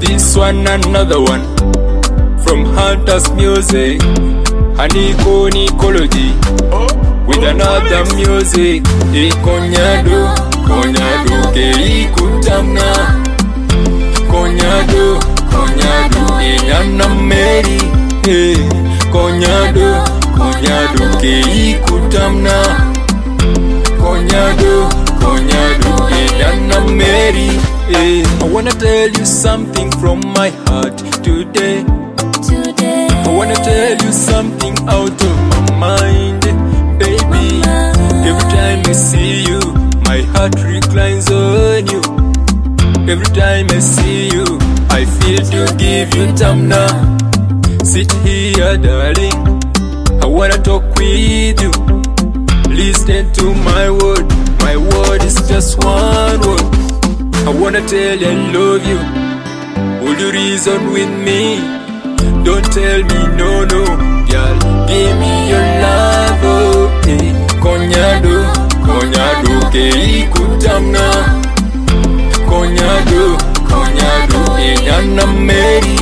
This one another one from Hunters Music, Haniko Nicology, with another music. Konyado, Konyado, Kei Kutamna, Konyado, Konyado, Yana Mary, Konyado, Konyado, Kei Kutamna, Konyado, Konyado, Yana Mary. I wanna tell you something from my heart today. I wanna tell you something out of my mind, baby. Every time I see you, my heart reclines on you. Every time I see you, I feel to give you time now. Sit here, darling, I wanna talk with you. Listen to my word is just one word. I wanna tell you I love you. Will you reason with me? Don't tell me no, no, girl. Give me your love, oh, Konyado, Konyado, Kei Kutamna, Konyado, Konyado, Yana Mary,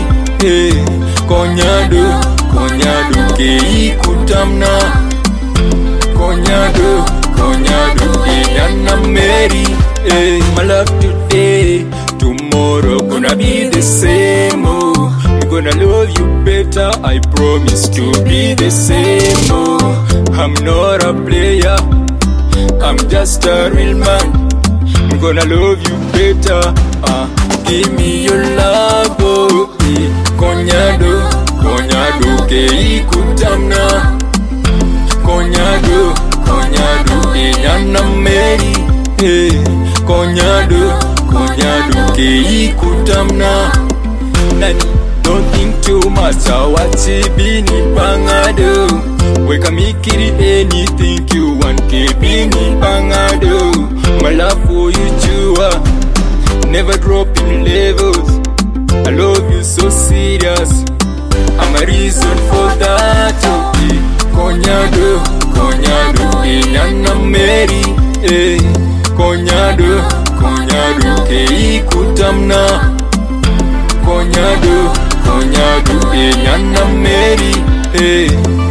Konyado, Konyado, Kei Kutamna, Konyado, Konyado, Yana Mary. My love today, tomorrow gonna be the same, oh. I'm gonna love you better, I promise to be the same, oh. I'm not a player, I'm just a real man. I'm gonna love you better, give me your love, oh. Konyado, Konyado, Kei Kutamna, Konyado, Konyado, Yana Mary, Konyado, Konyado, Kei Kutamna. Nani, don't think too much, awachibini pangado. Weka mikiri anything you want, kibini pangado. My love for you, Chua, never drop in levels. I love you so serious, I'm a reason for that, okay. Konyado, Konyado, Yana Mary, Konyado, Konyado, Kei Kutamna, Konyado, Konyado, Yana Mary,